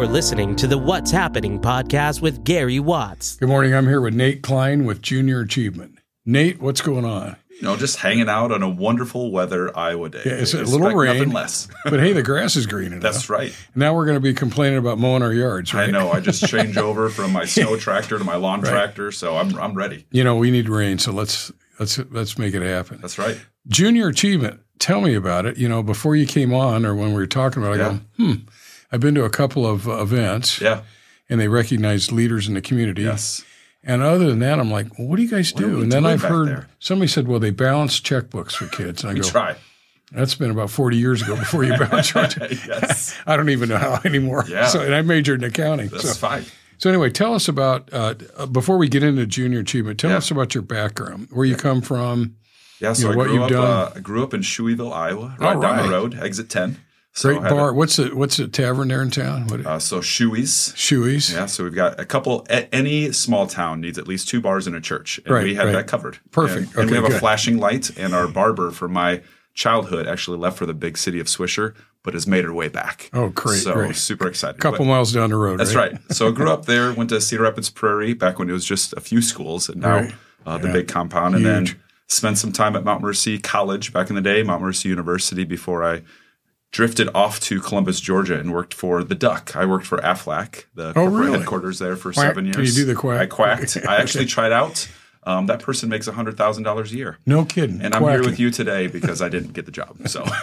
You're listening to the What's Happening podcast with Gary Watts. Good morning. I'm here with Nate Klein with Junior Achievement. Nate, what's going on? Just hanging out on a wonderful weather Iowa day. Yeah, it's a little rain, nothing less. But hey, the grass is green enough. That's right. Now we're going to be complaining about mowing our yards, right? I know. I just changed over from my snow tractor to my lawn tractor, so I'm ready. We need rain, so let's make it happen. That's right. Junior Achievement. Tell me about it. Before you came on or when we were talking about it, I go, I've been to a couple of events. Yeah. And they recognize leaders in the community. Yes. And other than that, I'm like, well, what do you guys do? And then I've heard there? Somebody said, well, they balance checkbooks for kids. And I go, try. That's been about 40 years ago before you balance checkbooks. Yes. I don't even know how anymore. Yeah. And I majored in accounting. That's fine. So anyway, tell us about, before we get into Junior Achievement, tell us about your background, where you come from. Yeah, so I grew up in Shueyville, Iowa, right down the road, exit 10. Great bar. What's the tavern there in town? So Shuey's. Shuey's. Yeah, so we've got a couple. Any small town needs at least two bars and a church, and we have that covered. Perfect. And we have a flashing light, and our barber from my childhood actually left for the big city of Swisher, but has made her way back. Oh, great. So super excited. A couple miles down the road. That's right. So I grew up there, went to Cedar Rapids Prairie back when it was just a few schools, and now the big compound, and then spent some time at Mount Mercy College back in the day, Mount Mercy University, before I drifted off to Columbus, Georgia, and worked for the Duck. I worked for Aflac, the corporate headquarters there for 7 years. Can you do the quack? I quacked. I actually tried out. That person makes $100,000 a year. No kidding. And I'm here with you today because I didn't get the job.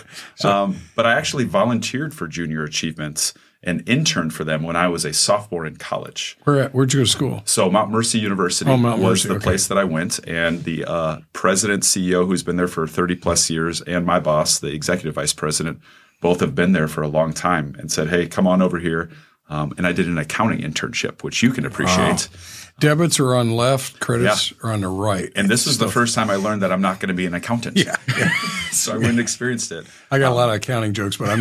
But I actually volunteered for Junior Achievements and interned for them when I was a sophomore in college. Where'd you go to school? So Mount Mercy University was the place that I went. And the president, CEO, who's been there for 30 plus years, and my boss, the executive vice president, both have been there for a long time and said, hey, come on over here. And I did an accounting internship, which you can appreciate. Wow. Debits are on left, credits are on the right. And this was the first time I learned that I'm not going to be an accountant. Yeah. So I went and experienced it. I got a lot of accounting jokes, but I'm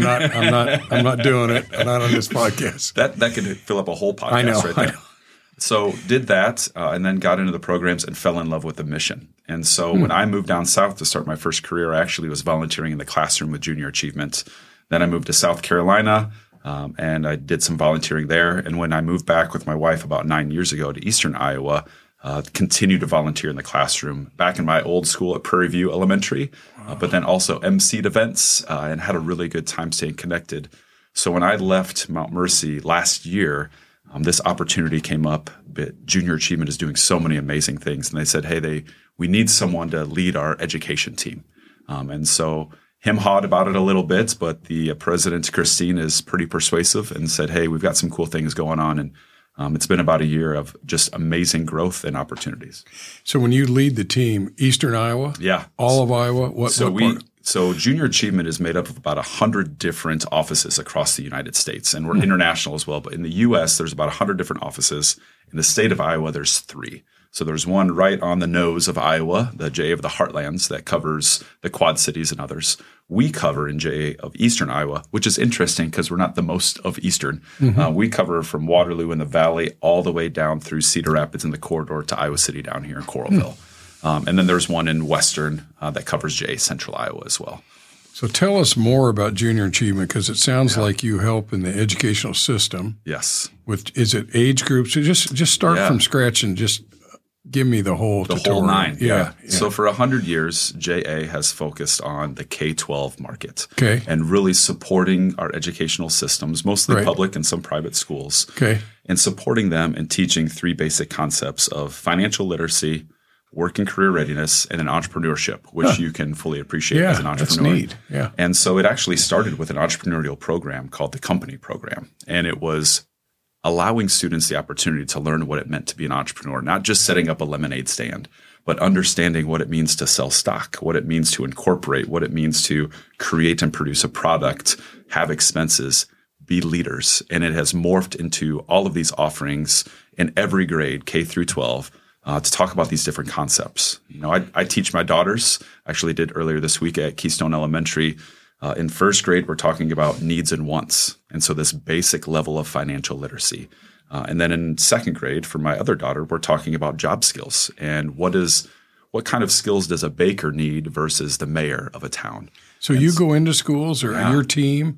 not doing it. I'm not on this podcast. That could fill up a whole podcast I know. right there. So did that and then got into the programs and fell in love with the mission. And so when I moved down south to start my first career, I actually was volunteering in the classroom with Junior Achievement. Then I moved to South Carolina. And I did some volunteering there. And when I moved back with my wife about 9 years ago to Eastern Iowa, continued to volunteer in the classroom back in my old school at Prairie View Elementary, but then also emceed events and had a really good time staying connected. So when I left Mount Mercy last year, this opportunity came up. Junior Achievement is doing so many amazing things. And they said, hey, we need someone to lead our education team. And so hawed about it a little bit, but the president, Christine, is pretty persuasive and said, hey, we've got some cool things going on. And it's been about a year of just amazing growth and opportunities. So when you lead the team, Eastern Iowa? Yeah. All of Iowa? What part? So Junior Achievement is made up of about 100 different offices across the United States, and we're international as well. But in the U.S., there's about 100 different offices. In the state of Iowa, there's 3. So there's one right on the nose of Iowa, the JA of the Heartlands, that covers the Quad Cities and others. We cover in JA of Eastern Iowa, which is interesting because we're not the most of Eastern. We cover from Waterloo in the Valley all the way down through Cedar Rapids in the corridor to Iowa City down here in Coralville. And then there's one in Western that covers JA Central Iowa as well. So tell us more about Junior Achievement because it sounds like you help in the educational system. Yes. Is it age groups? So just start from scratch and just give me the whole tutorial. Whole 9. Yeah. So for 100 years, JA has focused on the K-12 market. Okay. And really supporting our educational systems, mostly public and some private schools. Okay. And supporting them and teaching 3 basic concepts of financial literacy, work and career readiness, and an entrepreneurship, which you can fully appreciate as an entrepreneur. That's neat. Yeah. And so it actually started with an entrepreneurial program called the Company Program. And it was allowing students the opportunity to learn what it meant to be an entrepreneur, not just setting up a lemonade stand, but understanding what it means to sell stock, what it means to incorporate, what it means to create and produce a product, have expenses, be leaders. And it has morphed into all of these offerings in every grade, K through 12, to talk about these different concepts. I teach my daughters, actually did earlier this week at Keystone Elementary. In first grade, we're talking about needs and wants. And so this basic level of financial literacy. And then in second grade, for my other daughter, we're talking about job skills and what kind of skills does a baker need versus the mayor of a town. So you go into schools or your team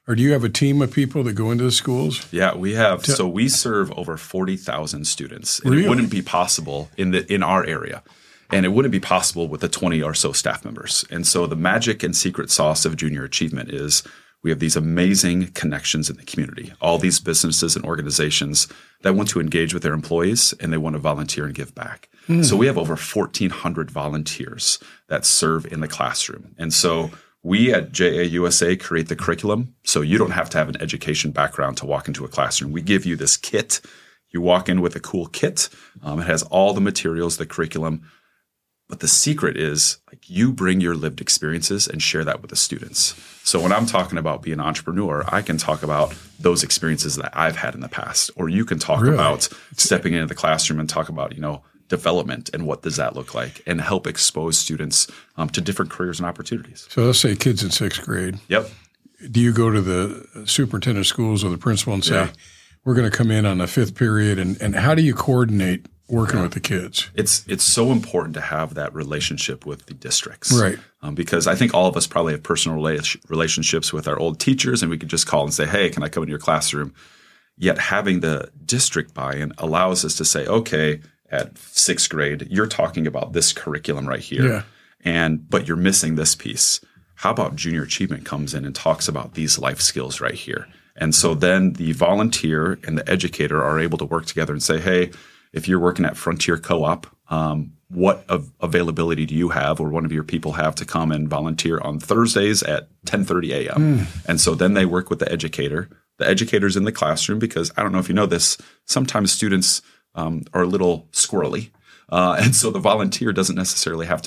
Or do you have a team of people that go into the schools? Yeah, we have. So we serve over 40,000 students. And Really? It wouldn't be possible in our area. And it wouldn't be possible with the 20 or so staff members. And so the magic and secret sauce of Junior Achievement is we have these amazing connections in the community, all these businesses and organizations that want to engage with their employees and they want to volunteer and give back. So we have over 1,400 volunteers that serve in the classroom. And so we at JAUSA create the curriculum, so you don't have to have an education background to walk into a classroom. We give you this kit. You walk in with a cool kit. It has all the materials, the curriculum. But the secret is like you bring your lived experiences and share that with the students. So when I'm talking about being an entrepreneur, I can talk about those experiences that I've had in the past. Or you can talk about stepping into the classroom and talk about, development and what does that look like and help expose students to different careers and opportunities. So let's say kids in 6th grade. Yep. Do you go to the superintendent of schools or the principal and say, we're going to come in on the 5th period? And how do you coordinate working with the kids? It's so important to have that relationship with the districts. Right. Because I think all of us probably have personal relationships with our old teachers and we could just call and say, hey, can I come into your classroom? Yet having the district buy-in allows us to say, okay, at 6th grade, you're talking about this curriculum right here, but you're missing this piece. How about Junior Achievement comes in and talks about these life skills right here? And so then the volunteer and the educator are able to work together and say, hey, if you're working at Frontier Co-op, what availability do you have or one of your people have to come and volunteer on Thursdays at 10:30 a.m.? And so then they work with the educator. The educator's in the classroom because I don't know if you know this, sometimes students are a little squirrely. And so the volunteer doesn't necessarily have to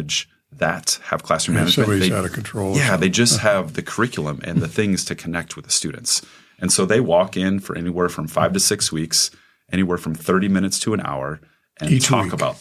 have classroom management. Somebody's out of control. Yeah, they just have the curriculum and the things to connect with the students. And so they walk in for anywhere from 5 to 6 weeks, anywhere from 30 minutes to an hour, and Each talk week. about,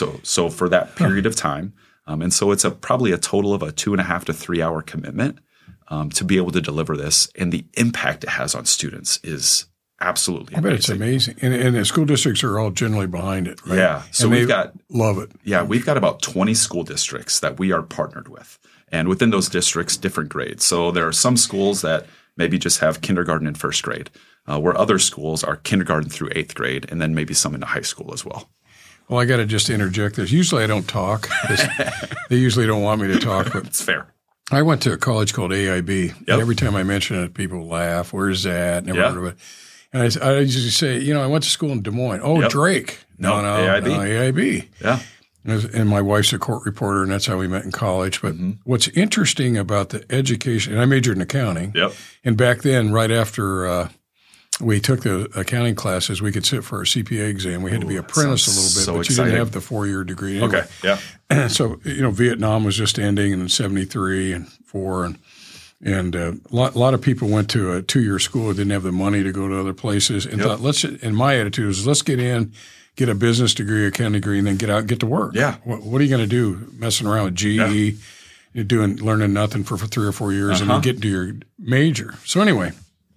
So for that period of time. And so it's probably a total of a 2.5 to 3 hour commitment to be able to deliver this. And the impact it has on students is absolutely amazing. I bet it's amazing. And the school districts are all generally behind it, right? Yeah. So we've got love it. Yeah, we've got about 20 school districts that we are partnered with. And within those districts, different grades. So there are some schools that maybe just have kindergarten and 1st grade, where other schools are kindergarten through 8th grade, and then maybe some into high school as well. Well, I got to just interject this. Usually I don't talk. They usually don't want me to talk, but It's fair. I went to a college called AIB. Yep. And every time I mention it, people laugh. Where's that? Never heard of it. And I usually say, I went to school in Des Moines. Oh, Drake. No, AIB. No, AIB. Yeah. And my wife's a court reporter, and that's how we met in college. But what's interesting about the education, and I majored in accounting. Yep. And back then, right after we took the accounting classes, we could sit for our CPA exam. We had to be apprentice a little bit, so but exciting. you didn't have the 4-year degree anyway. Okay. Yeah. So, Vietnam was just ending in 73 and 4. And a lot of people went to a 2-year school, didn't have the money to go to other places, and thought, and my attitude was, let's get in, get a business degree, accounting degree, and then get out and get to work. Yeah. What are you going to do messing around with GE, learning nothing for 3 or 4 years, and then get to your major? So anyway,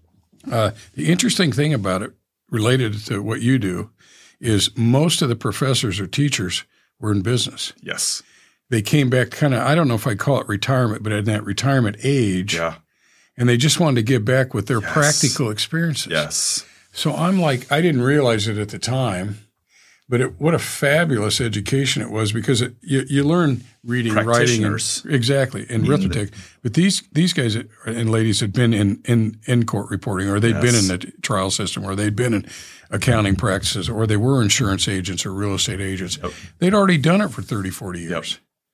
the interesting thing about it, related to what you do, is most of the professors or teachers were in business. Yes. They came back kind of, I don't know if I'd call it retirement, but at that retirement age. Yeah. And they just wanted to give back with their practical experiences. Yes. So I'm like, I didn't realize it at the time, but what a fabulous education it was, because you learn reading, writing, and arithmetic. But these guys and ladies had been in court reporting, or they'd been in the trial system, or they'd been in accounting practices, or they were insurance agents or real estate agents. Yep. They'd already done it for 30, 40 years. Yep.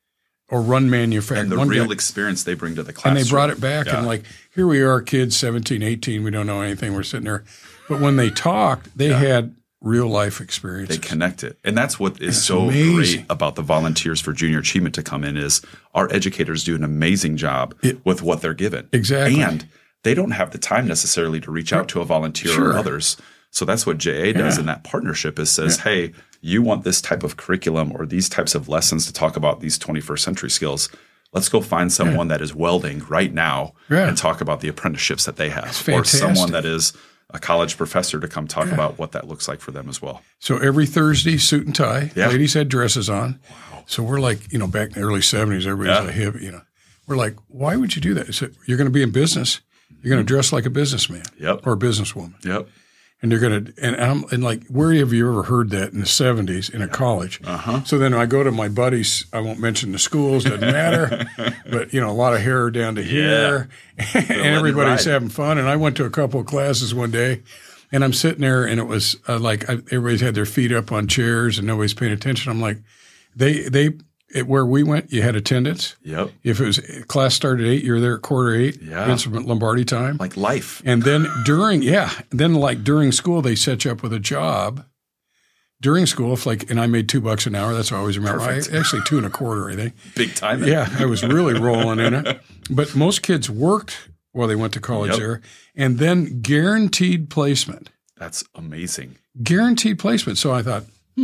Or run manufacturing. And the real experience they bring to the classroom. And they brought it back. And like, here we are, kids, 17, 18, we don't know anything. We're sitting there. But when they talked, they had real life experiences. They connect it. And that's what is so great about the volunteers for Junior Achievement to come in is our educators do an amazing job with what they're given. Exactly. And they don't have the time necessarily to reach out to a volunteer or others. So that's what JA does in that partnership is says, hey, you want this type of curriculum or these types of lessons to talk about these 21st century skills. Let's go find someone that is welding right now and talk about the apprenticeships that they have. Or someone that is a college professor to come talk about what that looks like for them as well. So every Thursday, suit and tie. Ladies had dresses on. Wow. So we're like, back in the early 70s, everybody's a hip, We're like, why would you do that? So you're going to be in business. You're going to dress like a businessman or a businesswoman. Yep. And you're going to, and like, where have you ever heard that in the 70s in a college? So then I go to my buddies, I won't mention the schools, doesn't matter, but a lot of hair down to here and everybody's having fun. And I went to a couple of classes one day and I'm sitting there and it was everybody's had their feet up on chairs and nobody's paying attention. I'm like, where we went, you had attendance. Yep. If it was class started at 8, you're there at 7:45. Yeah. Vince Lombardi time. Like life. And then during school, they set you up with a job. During school, and I made $2 an hour. That's what I always remember. Actually $2.25, I think. Big time. Yeah, I was really rolling in it. But most kids worked while they went to college there, and then guaranteed placement. That's amazing. Guaranteed placement. So I thought,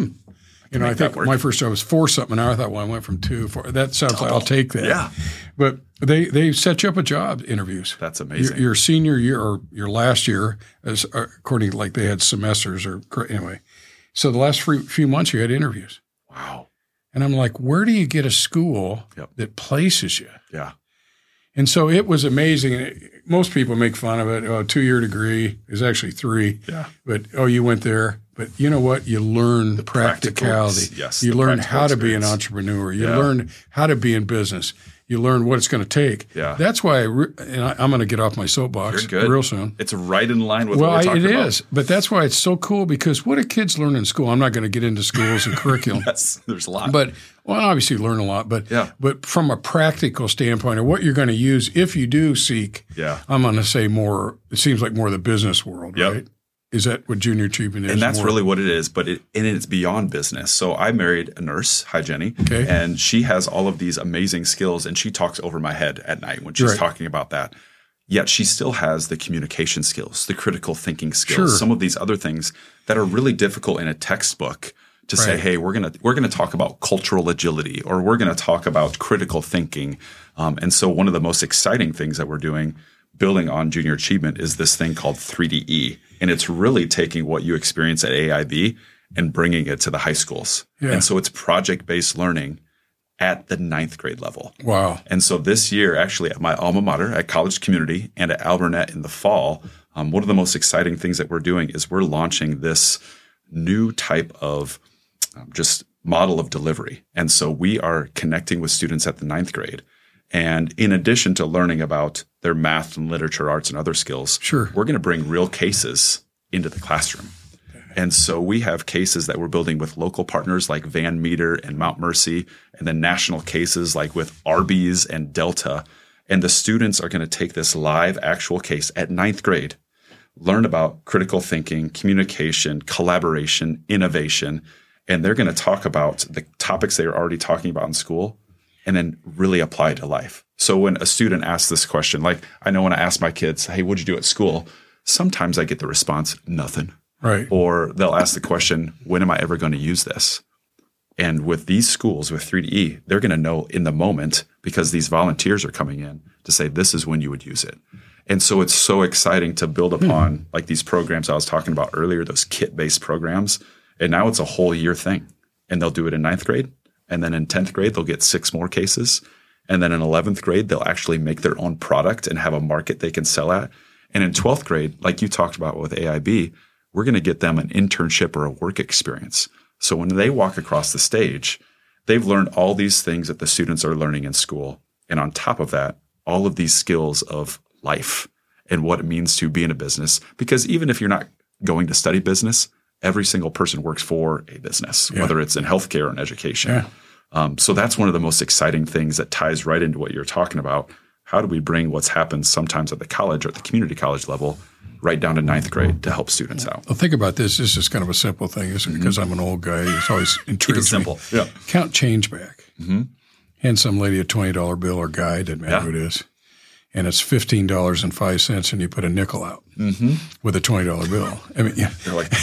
I think my first job was $4 an hour. I thought, well, I went from 2 to 4. That sounds like I'll take that. Yeah. But they set you up with job interviews. That's amazing. Your senior year or your last year, according to like they had semesters or anyway. So the last few months you had interviews. Wow. And I'm like, where do you get a school that places you? Yeah. And so it was amazing. Most people make fun of it. 2-year degree is actually 3. Yeah. But, you went there. But you know what? You learn the practicality. Yes. You learn how to be an entrepreneur. You learn how to be in business. You learn what it's going to take. Yeah. That's why I'm going to get off my soapbox real soon. It's right in line with what we're talking about. Well, it is. But that's why it's so cool because what do kids learn in school? I'm not going to get into schools and curriculum. Yes, there's a lot. But obviously learn a lot. But from a practical standpoint of what you're going to use if you do seek, I'm going to say more, it seems like more of the business world, right? Is that what junior achievement is? And that's really what it is, but it's beyond business. So I married a nurse, hi Jenny, and she has all of these amazing skills and she talks over my head at night when she's talking about that. Yet she still has the communication skills, the critical thinking skills, some of these other things that are really difficult in a textbook to say, hey, we're gonna talk about cultural agility or we're gonna talk about critical thinking. And so one of the most exciting things that we're doing building on junior achievement is this thing called 3DE. And it's really taking what you experience at AIB and bringing it to the high schools. Yeah. And so it's project-based learning at the 9th grade level. Wow. And so this year, actually at my alma mater, at College Community and at Albernet in the fall, one of the most exciting things that we're doing is we're launching this new type of just model of delivery. And so we are connecting with students at the 9th grade. And in addition to learning about their math and literature, arts, and other skills, we're going to bring real cases into the classroom. And so we have cases that we're building with local partners like Van Meter and Mount Mercy, and then national cases like with Arby's and Delta. And the students are going to take this live actual case at 9th grade, learn about critical thinking, communication, collaboration, innovation, and they're going to talk about the topics they are already talking about in school and then really apply it to life. So when a student asks this question, like I know when I ask my kids, hey, what'd you do at school? Sometimes I get the response, nothing. Right. Or they'll ask the question, when am I ever going to use this? And with these schools, with 3DE, they're going to know in the moment because these volunteers are coming in to say, this is when you would use it. And so it's so exciting to build upon like these programs I was talking about earlier, those kit-based programs. And now it's a whole year thing. And they'll do it in 9th grade. And then in 10th grade, they'll get 6 more cases. And then in 11th grade, they'll actually make their own product and have a market they can sell at. And in 12th grade, like you talked about with AIB, we're going to get them an internship or a work experience. So when they walk across the stage, they've learned all these things that the students are learning in school. And on top of that, all of these skills of life and what it means to be in a business. Because even if you're not going to study business, every single person works for a business, whether it's in healthcare or in education. Yeah. So that's one of the most exciting things that ties right into what you're talking about. How do we bring what's happened sometimes at the college or at the community college level right down to 9th grade to help students out? Well, think about this. This is kind of a simple thing. This is because I'm an old guy. It's always intrigues simple. me. Yeah. Count change back. Hand some lady a $20 bill or guy, doesn't matter who it is, and it's $15.05, and you put a nickel out with a $20 bill. I mean, They're like,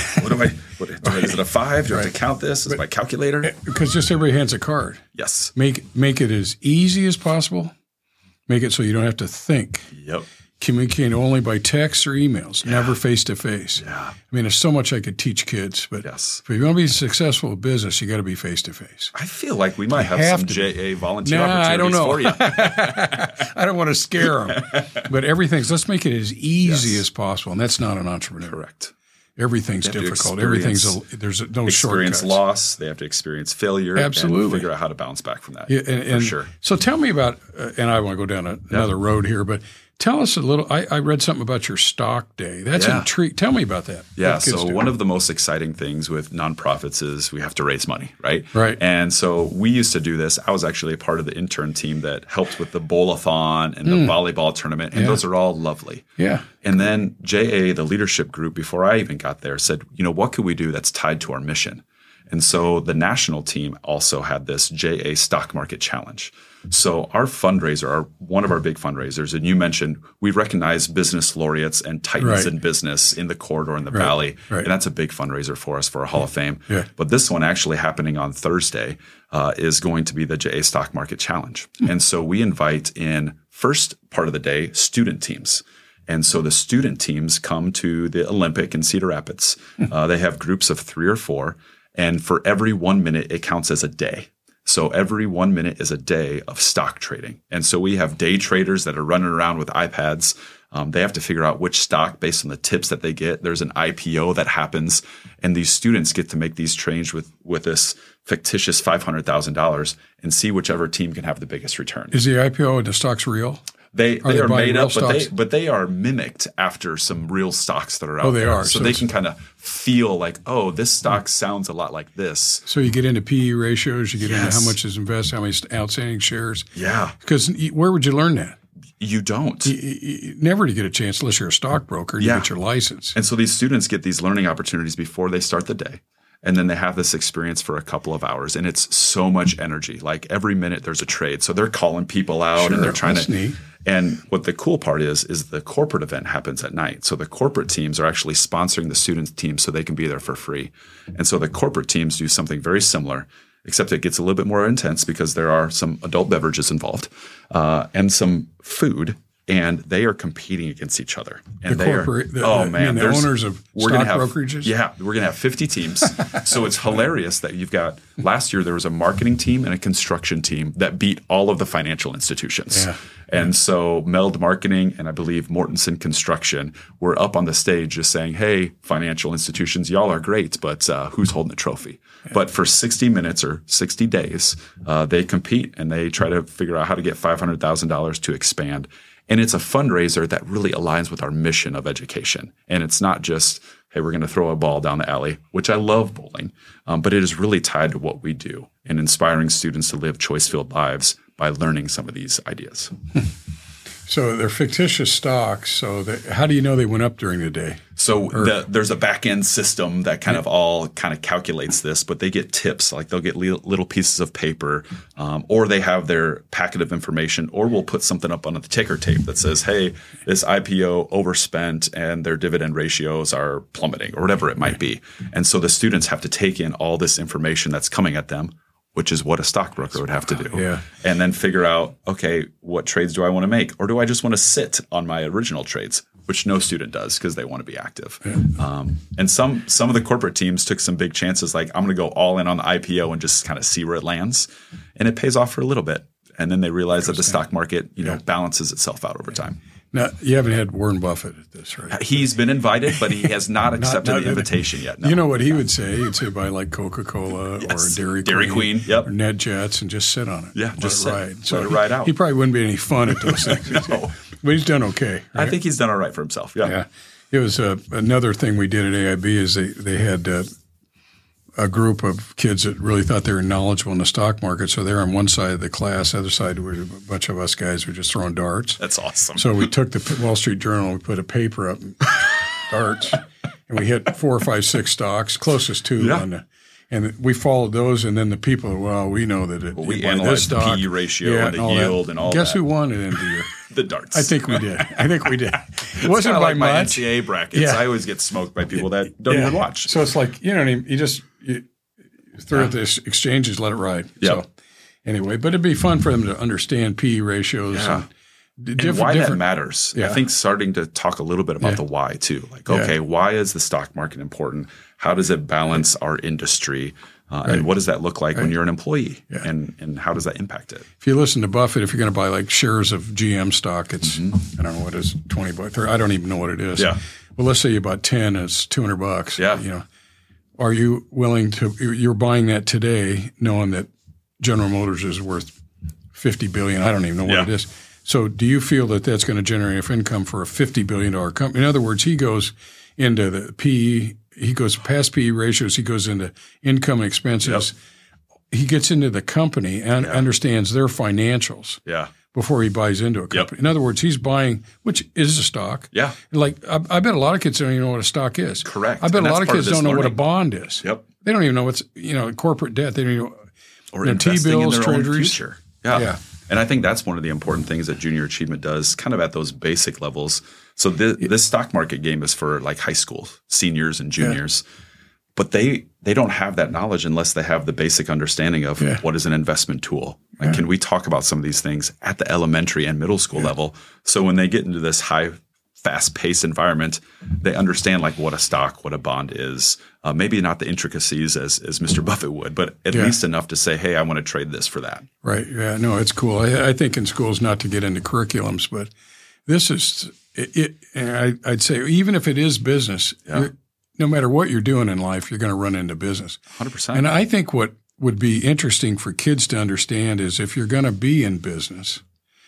is it a 5? Do I have to count this? Is my calculator? Because just everybody hands a card. Yes. Make it as easy as possible. Make it so you don't have to think. Yep. communicating only by text or emails, never face-to-face. Yeah. I mean, there's so much I could teach kids, but if you want to be successful in business, you got to be face-to-face. I feel like we might have some JA volunteer opportunities for you. I don't want to scare them. But let's make it as easy as possible, and that's not an entrepreneur. Correct. Everything's difficult. There's no shortcuts. Experience loss. They have to experience failure. Absolutely. And figure out how to bounce back from that. Yeah, and for sure. So tell me about, and I want to go down another road here, but tell us a little. I read something about your stock day. That's intriguing. Tell me about that. Yeah. So one of the most exciting things with nonprofits is we have to raise money, right? Right. And so we used to do this. I was actually a part of the intern team that helped with the bowl-a-thon and the volleyball tournament, and those are all lovely. Yeah. And then JA, the leadership group, before I even got there, said, what could we do that's tied to our mission? And so the national team also had this JA Stock Market Challenge. So our fundraiser, one of our big fundraisers, and you mentioned we recognize business laureates and titans in business in the corridor in the Valley. Right. And that's a big fundraiser for us for a Hall of Fame. Yeah. But this one actually happening on Thursday is going to be the JA Stock Market Challenge. And so we invite in first part of the day student teams. And so the student teams come to the Olympic in Cedar Rapids. They have groups of 3 or 4. And for every 1 minute, it counts as a day. So every 1 minute is a day of stock trading. And so we have day traders that are running around with iPads. They have to figure out which stock based on the tips that they get. There's an IPO that happens. And these students get to make these trades with this fictitious $500,000 and see whichever team can have the biggest return. Is the IPO and the stocks real? They are made up, but they are mimicked after some real stocks that are out there. Are. So they can kind of feel like, this stock sounds a lot like this. So you get into PE ratios, you get into how much is invested, how many outstanding shares. Yeah. Because where would you learn that? You don't. Never to get a chance unless you're a stockbroker and you get your license. And so these students get these learning opportunities before they start the day. And then they have this experience for a couple of hours, and it's so much energy. Like every minute there's a trade. So they're calling people out and they're trying to. Neat. And what the cool part is the corporate event happens at night. So the corporate teams are actually sponsoring the student teams so they can be there for free. And so the corporate teams do something very similar, except it gets a little bit more intense because there are some adult beverages involved and some food. And they are competing against each other. And the owners of stock brokerages? Yeah, we're going to have 50 teams. So it's hilarious that you've got – last year there was a marketing team and a construction team that beat all of the financial institutions. Yeah. And so Meld Marketing and I believe Mortensen Construction were up on the stage just saying, hey, financial institutions, y'all are great, but who's holding the trophy? Yeah. But for 60 minutes or 60 days, they compete and they try to figure out how to get $500,000 to expand. And it's a fundraiser that really aligns with our mission of education. And it's not just, hey, we're going to throw a ball down the alley, which I love bowling, but it is really tied to what we do and inspiring students to live choice-filled lives by learning some of these ideas. So they're fictitious stocks. So how do you know they went up during the day? So there's a back-end system that kind of calculates this, but they get tips. Like they'll get little pieces of paper or they have their packet of information, or we'll put something up on the ticker tape that says, hey, this IPO overspent and their dividend ratios are plummeting or whatever it might be. And so the students have to take in all this information that's coming at them, which is what a stockbroker would have to do. Yeah. And then figure out, okay, what trades do I want to make? Or do I just want to sit on my original trades, which no student does because they want to be active. Yeah. And some of the corporate teams took some big chances, like I'm going to go all in on the IPO and just kind of see where it lands. And it pays off for a little bit. And then they realize that the stock market, balances itself out over time. Now, you haven't had Warren Buffett at this, right? He's been invited, but he has not accepted the invitation yet. No. You know what he would say? He'd say buy like Coca-Cola or Dairy Queen yep. or NetJets and just sit on it. Yeah, just let it ride out. He probably wouldn't be any fun at those things. No. But he's done okay. Right? I think he's done all right for himself, yeah. It was another thing we did at AIB is they had a group of kids that really thought they were knowledgeable in the stock market. So they're on one side of the class. The other side were a bunch of us guys who were just throwing darts. That's awesome. So we took the Wall Street Journal, we put a paper up, darts, and we hit 4, 5, 6 stocks, closest to on the. And we followed those, and then the people, we know that we analyzed the PE ratio and the yield and all that. Guess who won at the end of the year? The darts. I think we did. It wasn't by like much. My NCAA brackets. Yeah. I always get smoked by people that don't even watch. So it's like, you just throw at the exchanges, let it ride. Yep. So anyway, but it'd be fun for them to understand PE ratios and And why that matters. I think starting to talk a little bit about the why too. Like, okay, why is the stock market important? How does it balance our industry? And what does that look like when you're an employee? And how does that impact it? If you listen to Buffett, if you're going to buy like shares of GM stock, it's I don't know what it is, $20. I don't even know what it is. Yeah. Well, let's say you bought 10, it's $200. Yeah. You know, are you willing to? You're buying that today, knowing that General Motors is worth $50 billion. I don't even know what it is. So, do you feel that that's going to generate enough income for a $50 billion company? In other words, he goes into the PE. He goes past PE ratios. He goes into income and expenses. He gets into the company and understands their financials before he buys into a company. In other words, he's buying, which is a stock. Yeah. Like I bet a lot of kids don't even know what a stock is. Correct. I bet a lot of kids don't know what a bond is. Yep. They don't even know what's corporate debt. They don't even know. Or investing in their treasuries. own future. Yeah. And I think that's one of the important things that Junior Achievement does, kind of at those basic levels. So this stock market game is for like high school seniors and juniors, but they don't have that knowledge unless they have the basic understanding of what is an investment tool. Like, can we talk about some of these things at the elementary and middle school level? So when they get into this high, fast-paced environment, they understand like what a stock, what a bond is. Maybe not the intricacies as Mr. Buffett would, but at least enough to say, hey, I want to trade this for that. Right. Yeah. No, it's cool. I think in schools, not to get into curriculums, but this is it. I'd say even if it is business, no matter what you're doing in life, you're going to run into business. 100%. And I think what would be interesting for kids to understand is if you're going to be in business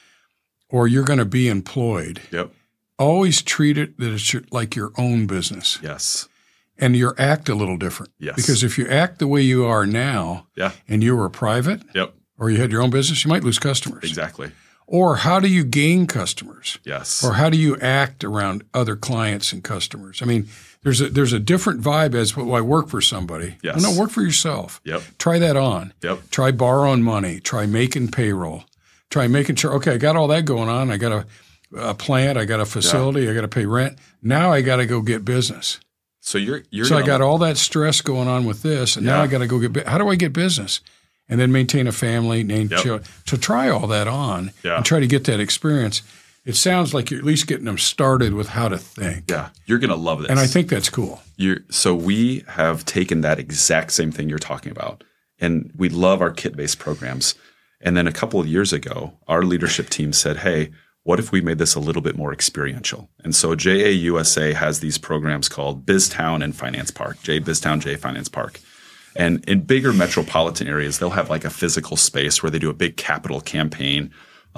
or you're going to be employed, always treat it that it's like your own business. Yes. And you act a little different. Yes. Because if you act the way you are now and you were private or you had your own business, you might lose customers. Exactly. Or how do you gain customers? Yes. Or how do you act around other clients and customers? I mean, there's a different vibe as well, I work for somebody. Yes. Well, no, work for yourself. Yep. Try that on. Yep. Try borrowing money. Try making payroll. Try making sure, okay, I got all that going on. I got a plant. I got a facility. I got to pay rent. Now I got to go get business. So you're So I got all that stress going on with this, and now I got to go get. How do I get business? And then maintain a family, children. So try all that on and try to get that experience. It sounds like you're at least getting them started with how to think. Yeah, you're going to love this. And I think that's cool. So we have taken that exact same thing you're talking about, and we love our kit-based programs. And then a couple of years ago, our leadership team said, hey, what if we made this a little bit more experiential? And so JAUSA has these programs called BizTown and Finance Park, J BizTown, J Finance Park. And in bigger metropolitan areas, they'll have like a physical space where they do a big capital campaign,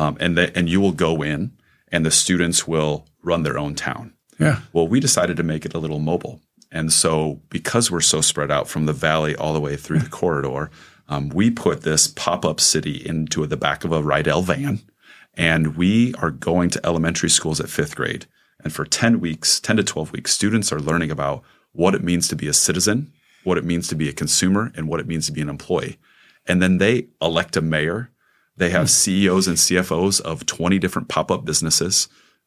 and you will go in, and the students will run their own town. Yeah. Well, we decided to make it a little mobile, and so because we're so spread out from the valley all the way through the corridor, we put this pop-up city into the back of a Rydell van, and we are going to elementary schools at 5th grade. And for 10 to 12 weeks, students are learning about what it means to be a citizen, what it means to be a consumer, and what it means to be an employee. And then they elect a mayor. They have CEOs and CFOs of 20 different pop-up businesses.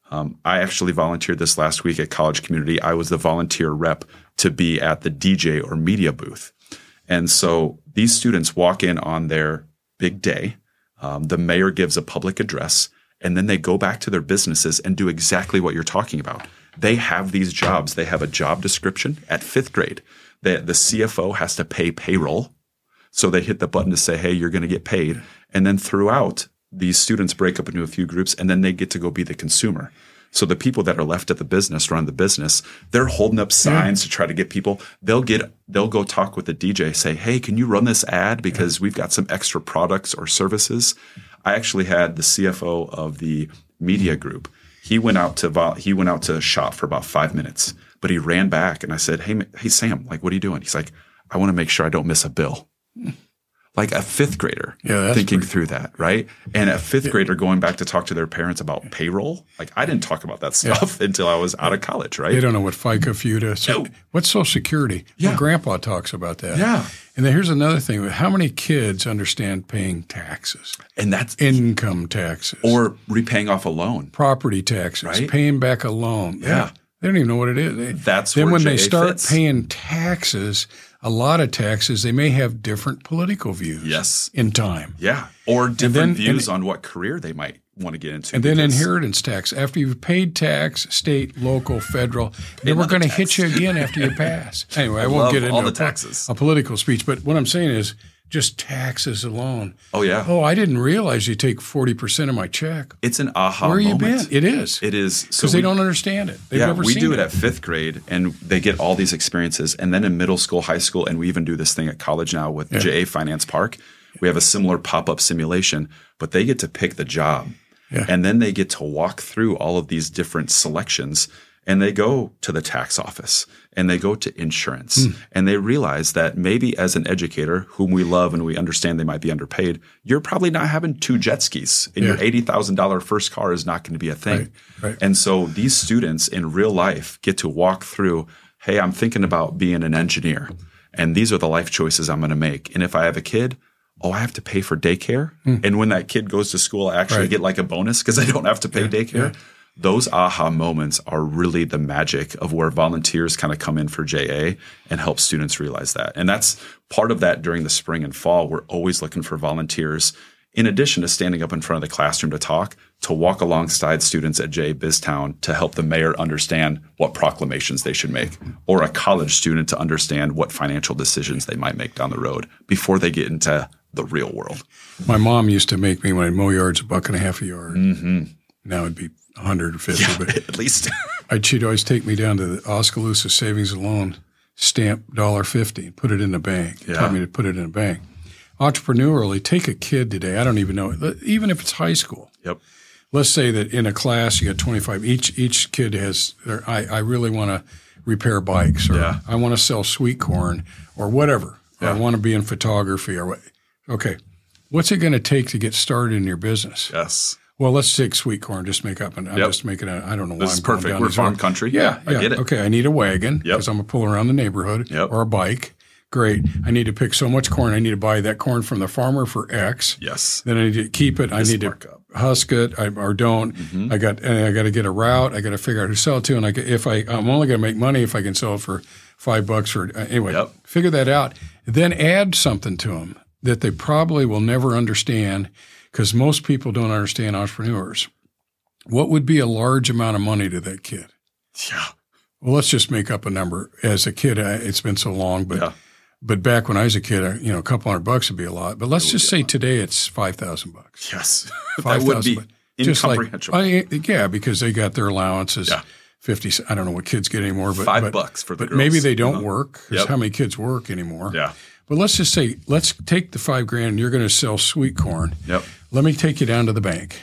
I actually volunteered this last week at College Community. I was the volunteer rep to be at the DJ or media booth. And so these students walk in on their big day. The mayor gives a public address, and then they go back to their businesses and do exactly what you're talking about. They have these jobs. They have a job description at 5th grade. The CFO has to pay payroll. So they hit the button to say, hey, you're going to get paid. And then throughout, these students break up into a few groups, and then they get to go be the consumer. So the people that are left at the business, run the business, they're holding up signs to try to get people. They'll go talk with the DJ, say, hey, can you run this ad? Because we've got some extra products or services. I actually had the CFO of the media group. He went out to shop for about 5 minutes, but he ran back, and I said, hey, Sam, like, what are you doing? He's like, I want to make sure I don't miss a bill. Like a 5th grader thinking through that, right? And a 5th grader going back to talk to their parents about payroll. Like, I didn't talk about that stuff until I was out of college, right? They don't know what FICA, FUTA. What's Social Security? Yeah. Well, Grandpa talks about that. Yeah. And then here's another thing. How many kids understand paying taxes? And that's income taxes. Or repaying off a loan. Property taxes. Right? Paying back a loan. Yeah. They don't even know what it is. That's then where when JA they start fits. paying taxes, a lot of taxes, they may have different political views in time. Yeah. Or different views on what career they might want to get into. And then inheritance tax. After you've paid tax, state, local, federal, then we're going to hit you again after you pass. Anyway, I won't get into all the taxes. A political speech. But what I'm saying is just taxes alone. Oh, yeah. Oh, I didn't realize you take 40% of my check. It's an aha moment. moment. Where you been? It is. It is. Because they don't understand it. They've never seen it. We do it at 5th grade, and they get all these experiences. And then in middle school, high school, and we even do this thing at college now with JA Finance Park. We have a similar pop-up simulation, but they get to pick the job. Yeah. And then they get to walk through all of these different selections, and they go to the tax office and they go to insurance and they realize that maybe as an educator whom we love and we understand they might be underpaid, you're probably not having 2 jet skis and your $80,000 first car is not going to be a thing. Right. And so these students in real life get to walk through, hey, I'm thinking about being an engineer and these are the life choices I'm going to make. And if I have a kid, I have to pay for daycare. And when that kid goes to school, I actually get like a bonus because I don't have to pay daycare. Yeah. Those aha moments are really the magic of where volunteers kind of come in for JA and help students realize that. And that's part of that during the spring and fall. We're always looking for volunteers, in addition to standing up in front of the classroom to talk, to walk alongside students at JA BizTown to help the mayor understand what proclamations they should make, or a college student to understand what financial decisions they might make down the road before they get into the real world. My mom used to make me, when I'd mow yards, $1.50 a yard. Now it'd be 150, but at least. She'd always take me down to the Oskaloosa Savings and Loan, stamp $1.50, put it in the bank. Taught me to put it in a bank. Entrepreneurially, take a kid today. I don't even know, even if it's high school. Yep. Let's say that in a class you got 25. Each kid has. I really want to repair bikes, or I want to sell sweet corn, or whatever. Or I want to be in photography, or what. Okay, what's it going to take to get started in your business? Yes. Well, let's take sweet corn. Just make up, and I'm just making it. I don't know why. This is perfect. We're farm country. Yeah, I get it. Okay, I need a wagon because I'm gonna pull around the neighborhood, or a bike. Great. I need to pick so much corn. I need to buy that corn from the farmer for X. Yes. Then I need to keep it. I need to husk it, or don't. I got to get a route. I got to figure out who to sell it to, and I'm only going to make money if I can sell it for $5 or anyway. Figure that out. Then add something to them that they probably will never understand, because most people don't understand entrepreneurs. What would be a large amount of money to that kid? Yeah. Well, let's just make up a number. As a kid, it's been so long, but back when I was a kid, a couple $100 would be a lot. But let's just say today it's $5,000. Yes, that would be incomprehensible. Because they got their allowances. Yeah. 50. I don't know what kids get anymore, but $5 for the girls. But maybe they don't work. Because how many kids work anymore? Yeah. But let's just say, let's take the $5,000 and you're going to sell sweet corn. Yep. Let me take you down to the bank.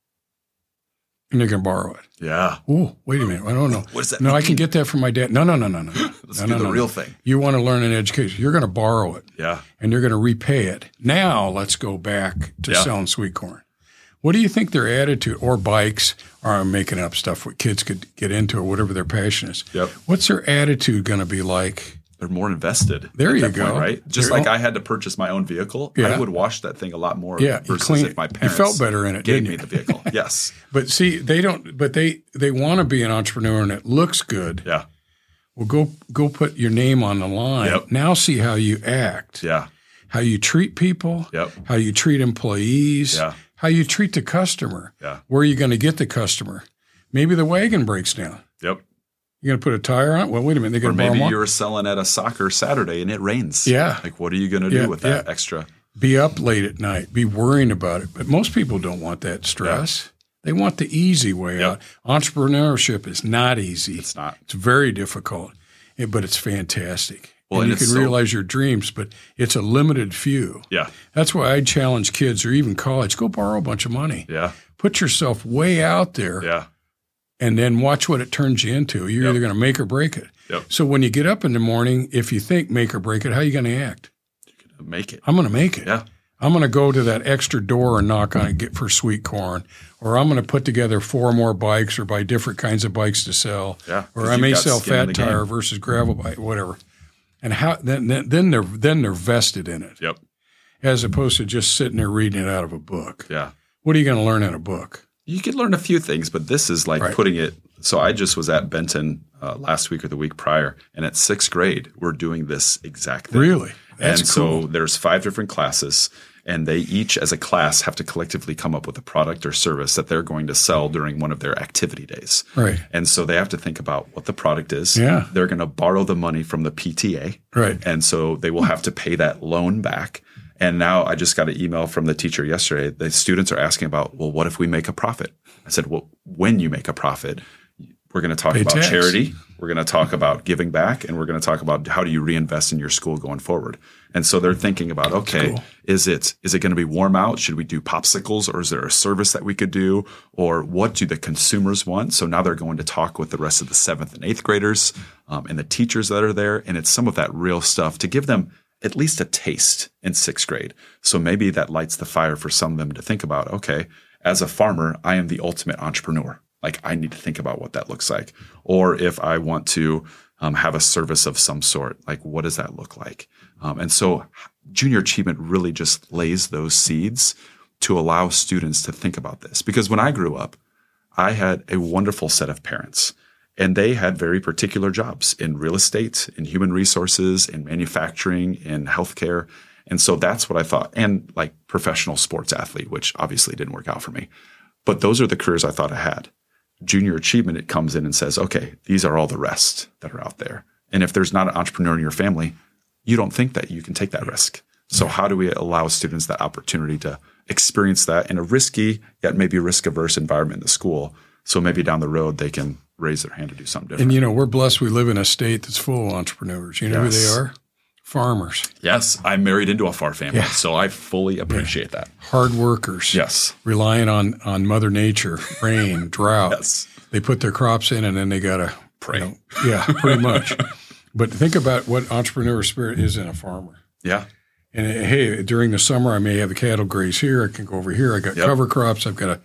And you're going to borrow it. Yeah. Oh, wait a minute. I don't know. What does that mean? I can get that from my dad. No. Let's do the real thing. You want to learn an education. You're going to borrow it. Yeah. And you're going to repay it. Now let's go back to selling sweet corn. What do you think their attitude, or bikes, or I'm making up stuff what kids could get into, or whatever their passion is. Yep. What's their attitude going to be like? They're more invested. There you go. Point, right? Just like I had to purchase my own vehicle, I would wash that thing a lot more versus if my parents you felt better in it, gave me the vehicle. Yes. But see, they don't. But they want to be an entrepreneur, and it looks good. Yeah. Well, go put your name on the line. Yep. Now see how you act. Yeah. How you treat people. Yep. How you treat employees. Yeah. How you treat the customer. Yeah. Where are you going to get the customer? Maybe the wagon breaks down. Yep. You're going to put a tire on it? Well, wait a minute. They're going to borrow maybe more. you're selling at a soccer Saturday and it rains. Yeah. Like, what are you going to do with that extra? Be up late at night. Be worrying about it. But most people don't want that stress. Yeah. They want the easy way out. Entrepreneurship is not easy. It's not. It's very difficult, but it's fantastic. Well, and you can realize your dreams, but it's a limited few. Yeah. That's why I challenge kids, or even college, go borrow a bunch of money. Yeah. Put yourself way out there. Yeah. And then watch what it turns you into. You're either going to make or break it. Yep. So when you get up in the morning, if you think make or break it, how are you going to act? You're going to make it. I'm going to make it. Yeah. I'm going to go to that extra door and knock on it, get for sweet corn, or I'm going to put together 4 more bikes, or buy different kinds of bikes to sell, or I may sell fat tire versus gravel bike, whatever. And how then they're vested in it. Yep. As opposed to just sitting there reading it out of a book. Yeah. What are you going to learn in a book? You could learn a few things, but this is like putting it. So I just was at Benton last week or the week prior. And at 6th grade, we're doing this exact thing. Really? That's cool. So there's 5 different classes, and they each as a class have to collectively come up with a product or service that they're going to sell during one of their activity days. Right. And so they have to think about what the product is. Yeah. They're going to borrow the money from the PTA. Right. And so they will have to pay that loan back. And now I just got an email from the teacher yesterday. The students are asking about, well, what if we make a profit? I said, well, when you make a profit, we're going to talk about charity. We're going to talk about giving back, and we're going to talk about how do you reinvest in your school going forward. And so they're thinking about, okay, is it going to be warm out? Should we do popsicles, or is there a service that we could do? Or what do the consumers want? So now they're going to talk with the rest of the 7th and 8th graders and the teachers that are there. And it's some of that real stuff to give them at least a taste in 6th grade. So maybe that lights the fire for some of them to think about, okay, as a farmer, I am the ultimate entrepreneur. Like I need to think about what that looks like. Or if I want to have a service of some sort, like what does that look like? And so Junior Achievement really just lays those seeds to allow students to think about this. Because when I grew up, I had a wonderful set of parents, and they had very particular jobs in real estate, in human resources, in manufacturing, in healthcare. And so that's what I thought. And like professional sports athlete, which obviously didn't work out for me. But those are the careers I thought I had. Junior Achievement, it comes in and says, okay, these are all the rest that are out there. And if there's not an entrepreneur in your family, you don't think that you can take that risk. So how do we allow students that opportunity to experience that in a risky, yet maybe risk-averse environment in the school? So maybe down the road, they can raise their hand to do something different. And, we're blessed. We live in a state that's full of entrepreneurs. You know who they are? Farmers. Yes. I'm married into a farm family, so I fully appreciate that. Hard workers. Yes. Relying on Mother Nature, rain, drought. Yes. They put their crops in, and then they got to pray. Pretty much. But think about what entrepreneur spirit is in a farmer. Yeah. And hey, during the summer, I may have the cattle graze here. I can go over here. I got cover crops.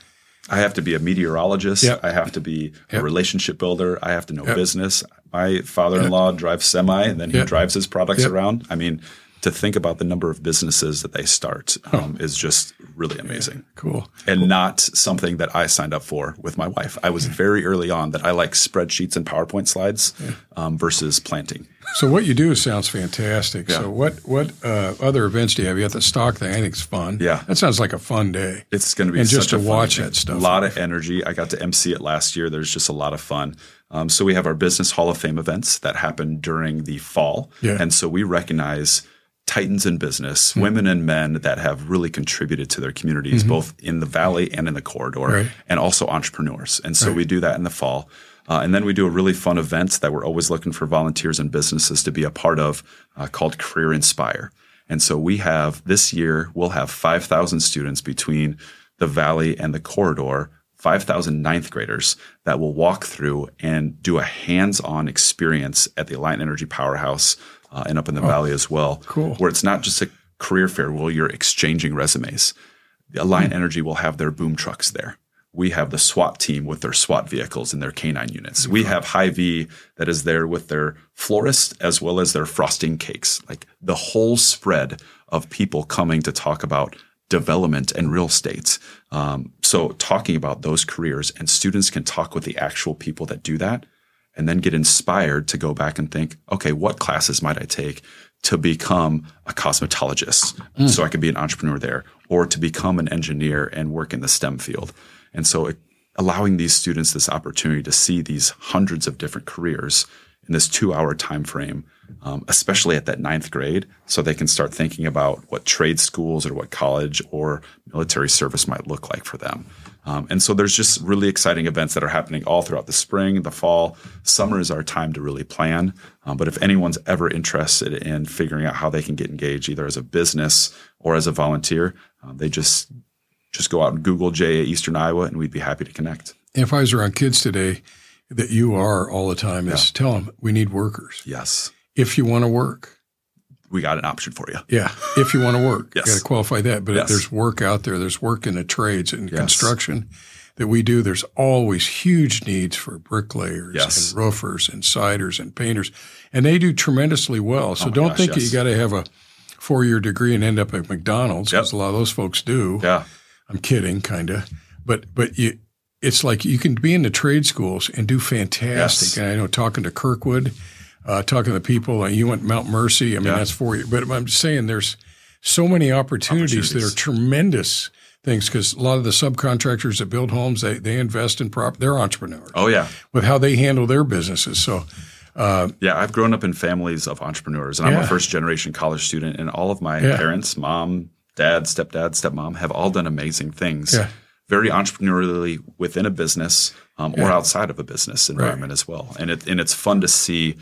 I have to be a meteorologist. Yep. I have to be a relationship builder. I have to know business. My father-in-law drives semi, and then he drives his products around. I mean, to think about the number of businesses that they start is just really amazing. Cool. And not something that I signed up for with my wife. I was very early on that I like spreadsheets and PowerPoint slides versus planting. So what you do sounds fantastic. Yeah. So what other events do you have? You have the stock thing. I think it's fun. Yeah. That sounds like a fun day. It's going to be and such just to a fun watch day. That stuff. A lot of energy. I got to MC it last year. There's just a lot of fun. So we have our Business Hall of Fame events that happen during the fall. Yeah. And so we recognize titans in business, women and men that have really contributed to their communities, both in the Valley and in the corridor, and also entrepreneurs. And so we do that in the fall. And then we do a really fun event that we're always looking for volunteers and businesses to be a part of called Career Inspire. And so this year, we'll have 5,000 students between the Valley and the corridor, 5,000 ninth graders that will walk through and do a hands-on experience at the Alliant Energy Powerhouse and up in the Valley as well. Cool. Where it's not just a career fair where you're exchanging resumes. The Alliant Energy will have their boom trucks there. We have the SWAT team with their SWAT vehicles and their canine units. We have Hy-Vee that is there with their florist as well as their frosting cakes. Like the whole spread of people coming to talk about development and real estate. So talking about those careers, and students can talk with the actual people that do that and then get inspired to go back and think, okay, what classes might I take to become a cosmetologist so I can be an entrepreneur there, or to become an engineer and work in the STEM field. And so allowing these students this opportunity to see these hundreds of different careers in this 2-hour time frame, especially at that 9th grade, so they can start thinking about what trade schools or what college or military service might look like for them. And so there's just really exciting events that are happening all throughout the spring, the fall. Summer is our time to really plan. But if anyone's ever interested in figuring out how they can get engaged, either as a business or as a volunteer, they just go out and Google JA Eastern Iowa, and we'd be happy to connect. If I was around kids today, that you are all the time is tell them we need workers. Yes. If you want to work. We got an option for you. Yeah. If you want to work. Yes. You got to qualify that. But there's work out there. There's work in the trades and construction that we do. There's always huge needs for bricklayers and roofers and siders and painters. And they do tremendously well. So don't think you got to have a 4-year degree and end up at McDonald's, because a lot of those folks do. Yeah. I'm kidding, kind of. But it's like you can be in the trade schools and do fantastic. Yes. And I know talking to Kirkwood, talking to the people, you went Mount Mercy. I mean, that's for you. But I'm just saying there's so many opportunities that are tremendous things because a lot of the subcontractors that build homes, they invest in they're entrepreneurs. Oh, yeah. With how they handle their businesses. So, I've grown up in families of entrepreneurs, and I'm a first-generation college student, and all of my parents, mom, dad, stepdad, stepmom, have all done amazing things. Yeah. Very entrepreneurially within a business or outside of a business environment as well. And it's fun to see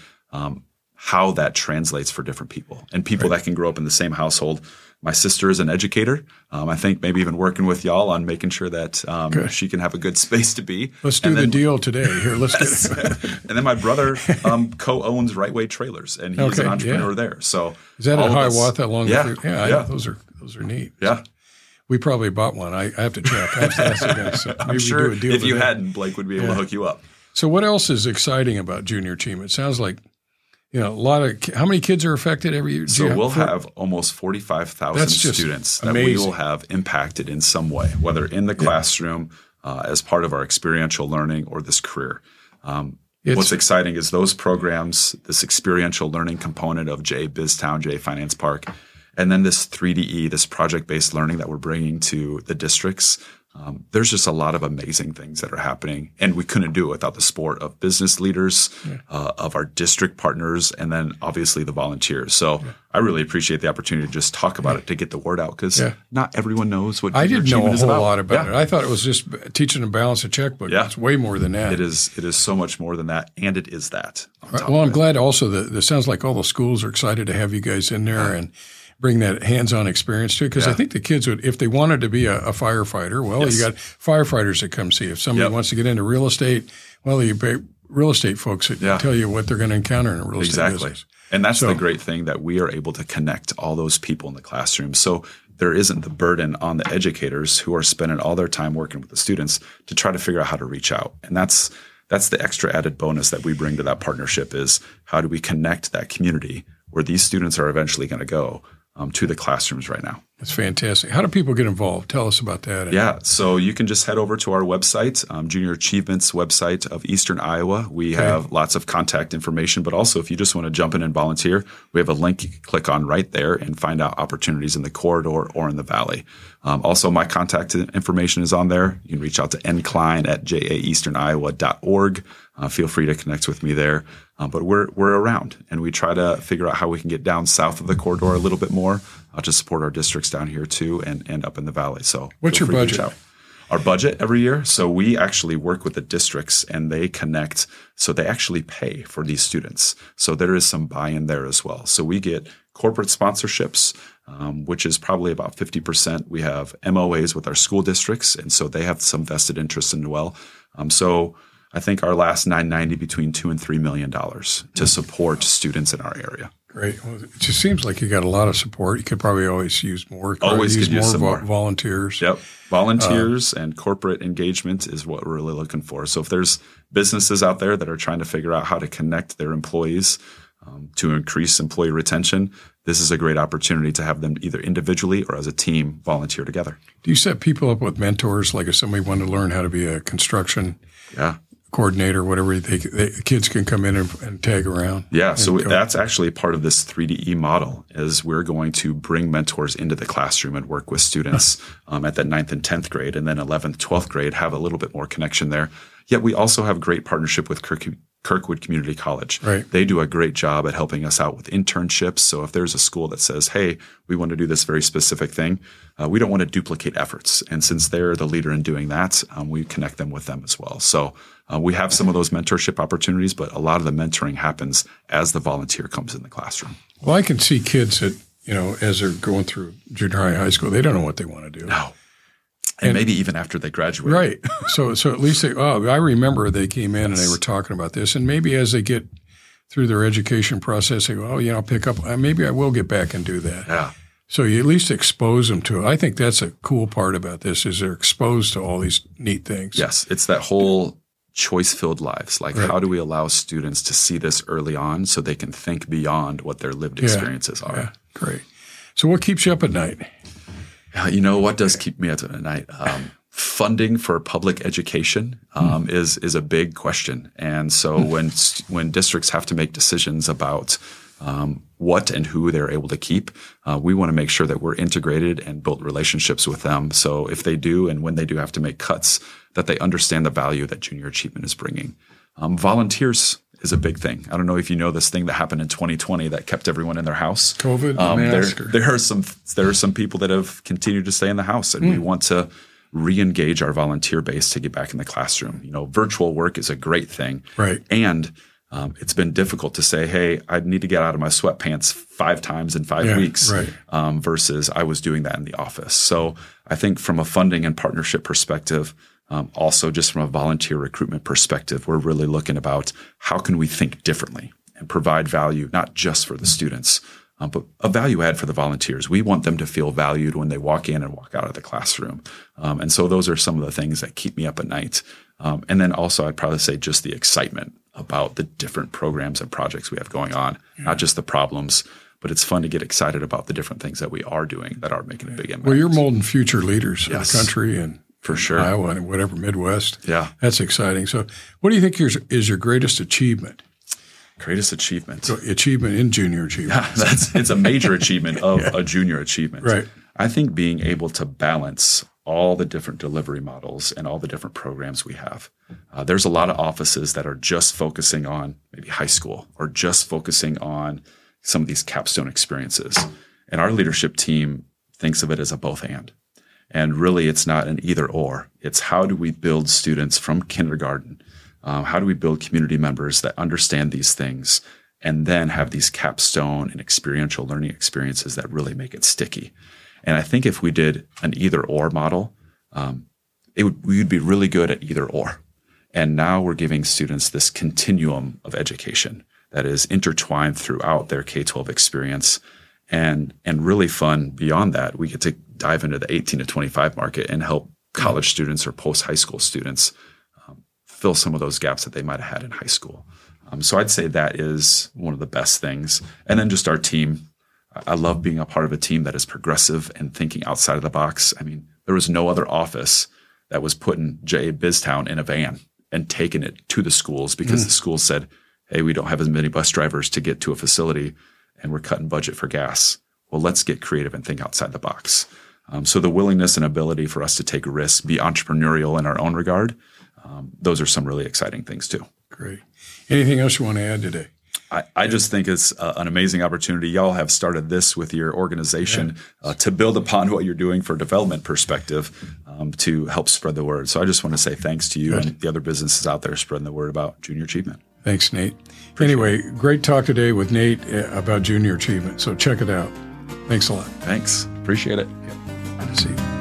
how that translates for different people and people that can grow up in the same household. My sister is an educator. I think maybe even working with y'all on making sure that she can have a good space to be. Let's do the deal today. Here, let's get it. And then my brother co-owns Right Way Trailers, and he's an entrepreneur there. So is that at Hiawatha along the free? Yeah. Those are neat. Yeah. We probably bought one. I have to check. I have to ask the guys. So I'm sure we do a deal if you hadn't, Blake would be able to hook you up. So what else is exciting about Junior Achievement? It sounds like a lot of – how many kids are affected every year? So we'll have almost 45,000 students that we will have impacted in some way, whether in the classroom as part of our experiential learning or this career. What's exciting is those programs, this experiential learning component of J BizTown, J Finance Park, and then this 3DE, this project-based learning that we're bringing to the districts. There's just a lot of amazing things that are happening, and we couldn't do it without the support of business leaders, of our district partners, and then obviously the volunteers. So I really appreciate the opportunity to just talk about it, to get the word out, because not everyone knows what Junior Achievement is about. I didn't know a whole lot about it. I thought it was just teaching them to balance a checkbook. It's way more than that. It is so much more than that, and it is that. Well, I'm glad also that it sounds like all the schools are excited to have you guys in there and bring that hands-on experience to it. Because I think the kids would, if they wanted to be a firefighter, you got firefighters that come see. If somebody wants to get into real estate, you pay real estate folks that tell you what they're going to encounter in a real estate business. And that's the great thing, that we are able to connect all those people in the classroom. So there isn't the burden on the educators who are spending all their time working with the students to try to figure out how to reach out. And that's the extra added bonus that we bring to that partnership, is how do we connect that community where these students are eventually going to go to the classrooms right now. That's fantastic. How do people get involved? Tell us about that. So you can just head over to our website, Junior Achievement's website of Eastern Iowa. We have lots of contact information, but also if you just want to jump in and volunteer, we have a link you can click on right there and find out opportunities in the corridor or in the valley. Also, my contact information is on there. You can reach out to nklein@jaeasterniowa.org. Feel free to connect with me there. But we're around, and we try to figure out how we can get down south of the corridor a little bit more to support our districts down here too, and up in the valley. So what's your budget? Our budget every year. So we actually work with the districts, and they connect. So they actually pay for these students. So there is some buy-in there as well. So we get corporate sponsorships, which is probably about 50%. We have MOAs with our school districts, and so they have some vested interest in well. So I think our last 990 between $2 and $3 million to support students in our area. Great. Well, it just seems like you got a lot of support. You could probably always use more. Always could use some more volunteers. Yep. Volunteers and corporate engagement is what we're really looking for. So if there's businesses out there that are trying to figure out how to connect their employees to increase employee retention, this is a great opportunity to have them either individually or as a team volunteer together. Do you set people up with mentors? Like if somebody wanted to learn how to be a construction coordinator, whatever, the kids can come in and tag around? Yeah, so that's actually part of this 3DE model, is we're going to bring mentors into the classroom and work with students at the 9th and 10th grade, and then 11th, 12th grade, have a little bit more connection there. Yet we also have great partnership with Kirkwood Community College. Right. They do a great job at helping us out with internships. So if there's a school that says, hey, we want to do this very specific thing, we don't want to duplicate efforts. And since they're the leader in doing that, we connect them with them as well. So we have some of those mentorship opportunities, but a lot of the mentoring happens as the volunteer comes in the classroom. Well, I can see kids that, as they're going through junior high school, they don't know what they want to do. No. And maybe even after they graduate. Right. So at least I remember they came in and they were talking about this. And maybe as they get through their education process, they go, I'll pick up, maybe I will get back and do that. Yeah. So you at least expose them to it. I think that's a cool part about this, is they're exposed to all these neat things. Yes. It's that whole choice-filled lives. Like, how do we allow students to see this early on so they can think beyond what their lived experiences are? Yeah. Great. So what keeps you up at night? What does keep me up at night? funding for public education is a big question. And so when districts have to make decisions about what and who they're able to keep, we want to make sure that we're integrated and build relationships with them. So if they do and when they do have to make cuts, that they understand the value that junior achievement is bringing. Volunteers is a big thing. I don't know if you know this thing that happened in 2020 that kept everyone in their house. COVID, there are some people that have continued to stay in the house, and we want to re-engage our volunteer base to get back in the classroom. Virtual work is a great thing. Right. And it's been difficult to say, hey, I need to get out of my sweatpants 5 times in 5 weeks versus I was doing that in the office. So I think from a funding and partnership perspective, also just from a volunteer recruitment perspective, we're really looking about how can we think differently and provide value, not just for the students, but a value add for the volunteers. We want them to feel valued when they walk in and walk out of the classroom. And so those are some of the things that keep me up at night. And then also I'd probably say just the excitement about the different programs and projects we have going on, not just the problems, but it's fun to get excited about the different things that we are doing that are making a big impact. Well, you're molding future leaders of the country and for sure, Iowa and whatever, Midwest. Yeah. That's exciting. So what do you think is your greatest achievement? Greatest achievement? So achievement in junior achievement. Yeah, it's a major achievement of a junior achievement. Right. I think being able to balance all the different delivery models and all the different programs we have. There's a lot of offices that are just focusing on maybe high school or just focusing on some of these capstone experiences. And our leadership team thinks of it as a both and. And really, it's not an either or. It's how do we build students from kindergarten? How do we build community members that understand these things and then have these capstone and experiential learning experiences that really make it sticky? And I think if we did an either or model, we'd be really good at either or. And now we're giving students this continuum of education that is intertwined throughout their K-12 experience. And really fun beyond that, we get to dive into the 18 to 25 market and help college students or post-high school students fill some of those gaps that they might have had in high school. So I'd say that is one of the best things. And then just our team. I love being a part of a team that is progressive and thinking outside of the box. I mean, there was no other office that was putting J.A. Biztown in a van and taking it to the schools because the schools said, hey, we don't have as many bus drivers to get to a facility and we're cutting budget for gas. Well, let's get creative and think outside the box. So the willingness and ability for us to take risks, be entrepreneurial in our own regard, those are some really exciting things too. Great. Anything else you want to add today? I just think it's an amazing opportunity. Y'all have started this with your organization to build upon what you're doing for development perspective to help spread the word. So I just want to say thanks to you and the other businesses out there spreading the word about junior achievement. Thanks, Nate. Anyway, great talk today with Nate about junior achievement. So check it out. Thanks a lot. Thanks. Appreciate it. Good to see you.